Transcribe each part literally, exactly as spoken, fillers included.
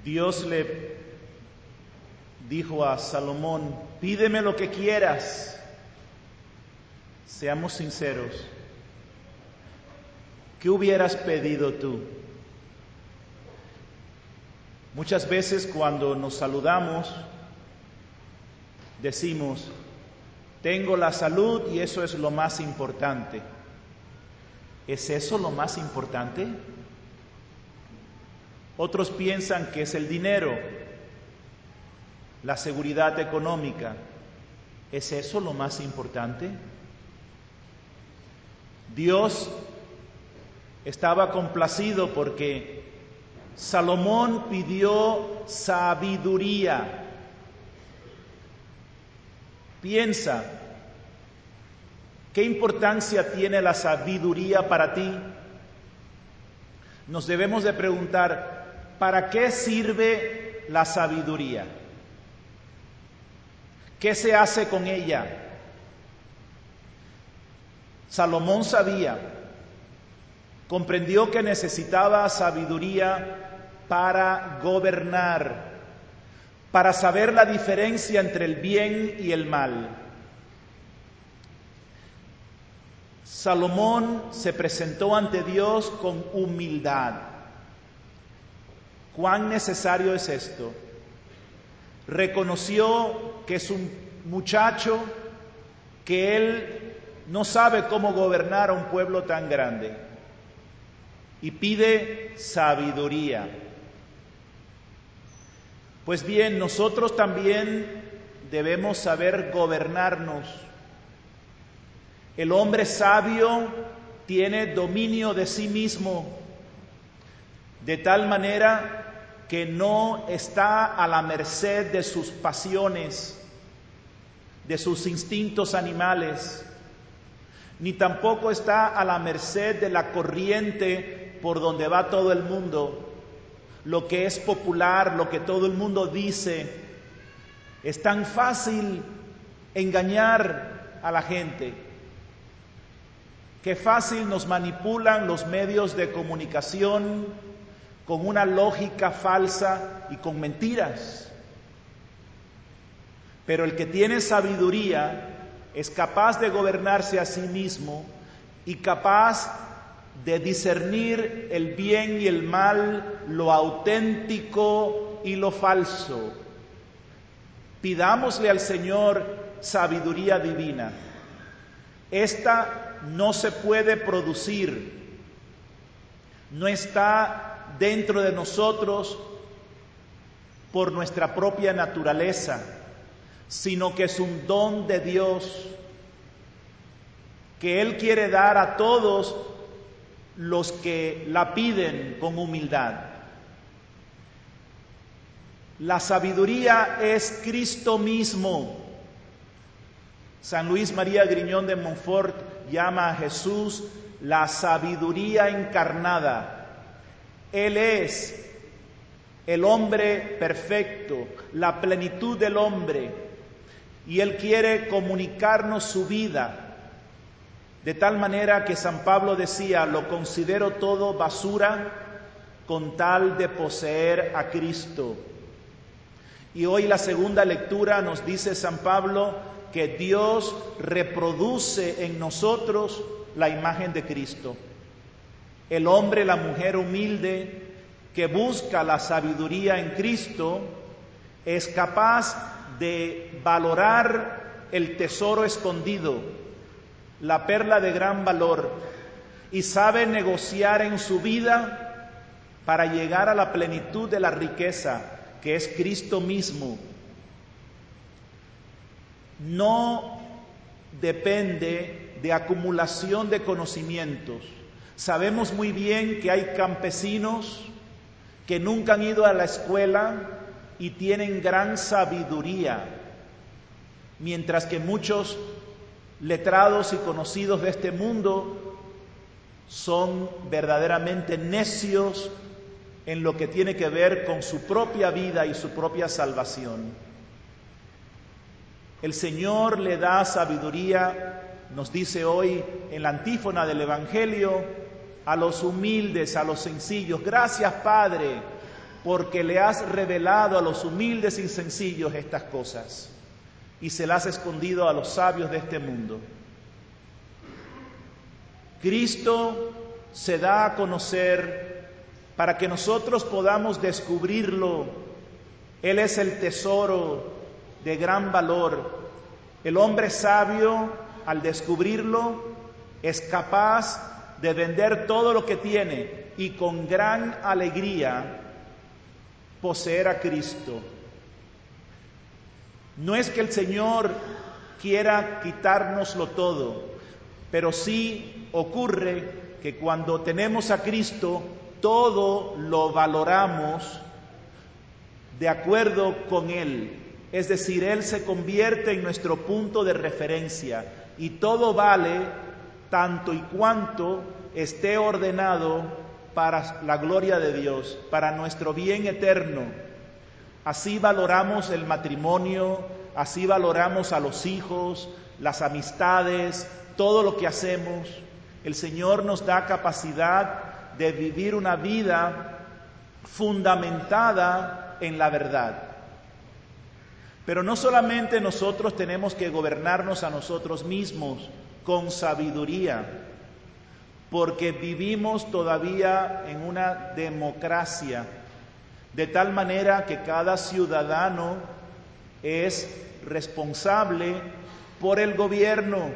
Dios le dijo a Salomón: pídeme lo que quieras. Seamos sinceros. ¿Qué hubieras pedido tú? Muchas veces cuando nos saludamos, decimos: tengo la salud y eso es lo más importante. ¿Es eso lo más importante? Otros piensan que es el dinero, la seguridad económica. ¿Es eso lo más importante? Dios estaba complacido porque Salomón pidió sabiduría. Piensa, ¿qué importancia tiene la sabiduría para ti? Nos debemos de preguntar, ¿para qué sirve la sabiduría? ¿Qué se hace con ella? Salomón sabía, comprendió que necesitaba sabiduría para gobernar, para saber la diferencia entre el bien y el mal. Salomón se presentó ante Dios con humildad. ¿Cuán necesario es esto? Reconoció que es un muchacho, que él no sabe cómo gobernar a un pueblo tan grande, y pide sabiduría. Pues bien, nosotros también debemos saber gobernarnos. El hombre sabio tiene dominio de sí mismo, de tal manera que no está a la merced de sus pasiones, de sus instintos animales, ni tampoco está a la merced de la corriente por donde va todo el mundo. Lo que es popular, lo que todo el mundo dice, es tan fácil engañar a la gente. Qué fácil nos manipulan los medios de comunicación con una lógica falsa y con mentiras. Pero el que tiene sabiduría es capaz de gobernarse a sí mismo y capaz de discernir el bien y el mal, lo auténtico y lo falso. Pidámosle al Señor sabiduría divina. Esta no se puede producir, no está dentro de nosotros por nuestra propia naturaleza, sino que es un don de Dios que Él quiere dar a todos los que la piden con humildad. La sabiduría es Cristo mismo. San Luis María Griñón de Montfort llama a Jesús la sabiduría encarnada. Él es el hombre perfecto, la plenitud del hombre, y Él quiere comunicarnos su vida. De tal manera que San Pablo decía: lo considero todo basura con tal de poseer a Cristo. Y hoy la segunda lectura nos dice San Pablo que Dios reproduce en nosotros la imagen de Cristo. El hombre, la mujer humilde que busca la sabiduría en Cristo es capaz de valorar el tesoro escondido, la perla de gran valor, y sabe negociar en su vida para llegar a la plenitud de la riqueza, que es Cristo mismo. No depende de acumulación de conocimientos. Sabemos muy bien que hay campesinos que nunca han ido a la escuela y tienen gran sabiduría, mientras que muchos letrados y conocidos de este mundo son verdaderamente necios en lo que tiene que ver con su propia vida y su propia salvación. El Señor le da sabiduría, nos dice hoy en la antífona del Evangelio, a los humildes, a los sencillos. Gracias, Padre, porque le has revelado a los humildes y sencillos estas cosas, y se las has escondido a los sabios de este mundo. Cristo se da a conocer para que nosotros podamos descubrirlo. Él es el tesoro de gran valor. El hombre sabio, al descubrirlo, es capaz de vender todo lo que tiene y con gran alegría poseer a Cristo. No es que el Señor quiera quitárnoslo todo, pero sí ocurre que cuando tenemos a Cristo, todo lo valoramos de acuerdo con Él. Es decir, Él se convierte en nuestro punto de referencia y todo vale tanto y cuanto esté ordenado para la gloria de Dios, para nuestro bien eterno. Así valoramos el matrimonio, así valoramos a los hijos, las amistades, todo lo que hacemos. El Señor nos da capacidad de vivir una vida fundamentada en la verdad. Pero no solamente nosotros tenemos que gobernarnos a nosotros mismos con sabiduría, porque vivimos todavía en una democracia, de tal manera que cada ciudadano es responsable por el gobierno.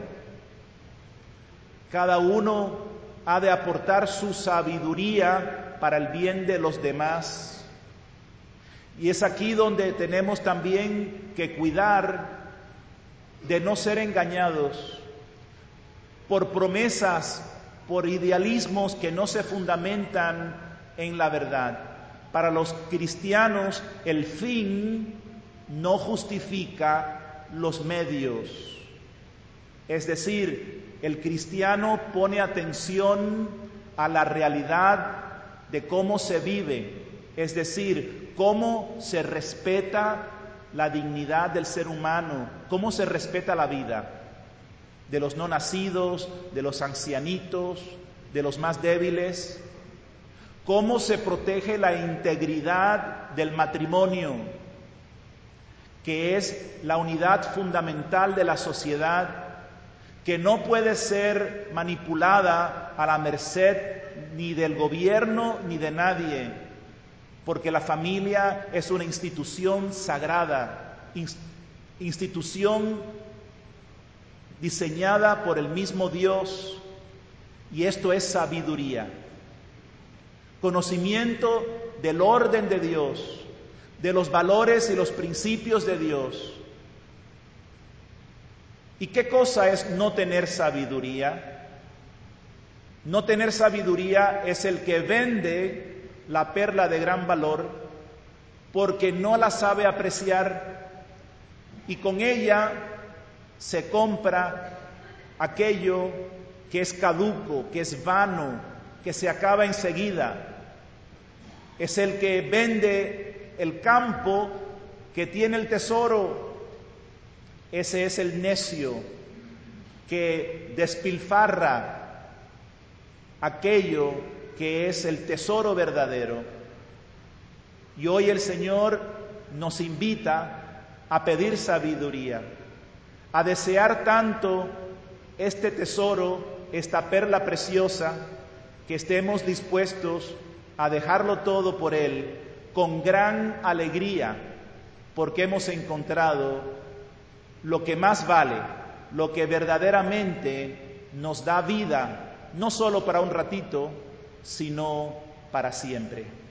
Cada uno ha de aportar su sabiduría para el bien de los demás. Y es aquí donde tenemos también que cuidar de no ser engañados por promesas, por idealismos que no se fundamentan en la verdad. Para los cristianos, el fin no justifica los medios. Es decir, el cristiano pone atención a la realidad de cómo se vive, es decir, cómo se respeta la dignidad del ser humano, cómo se respeta la vida de los no nacidos, de los ancianitos, de los más débiles, cómo se protege la integridad del matrimonio, que es la unidad fundamental de la sociedad, que no puede ser manipulada a la merced ni del gobierno ni de nadie, porque la familia es una institución sagrada, institución diseñada por el mismo Dios, y esto es sabiduría, conocimiento del orden de Dios, de los valores y los principios de Dios. ¿Y qué cosa es no tener sabiduría? No tener sabiduría es el que vende la perla de gran valor porque no la sabe apreciar y con ella se compra aquello que es caduco, que es vano, que se acaba enseguida. Es el que vende el campo que tiene el tesoro. Ese es el necio que despilfarra aquello que es el tesoro verdadero. Y hoy el Señor nos invita a pedir sabiduría, a desear tanto este tesoro, esta perla preciosa, que estemos dispuestos a dejarlo todo por Él con gran alegría, porque hemos encontrado lo que más vale, lo que verdaderamente nos da vida, no solo para un ratito, sino para siempre.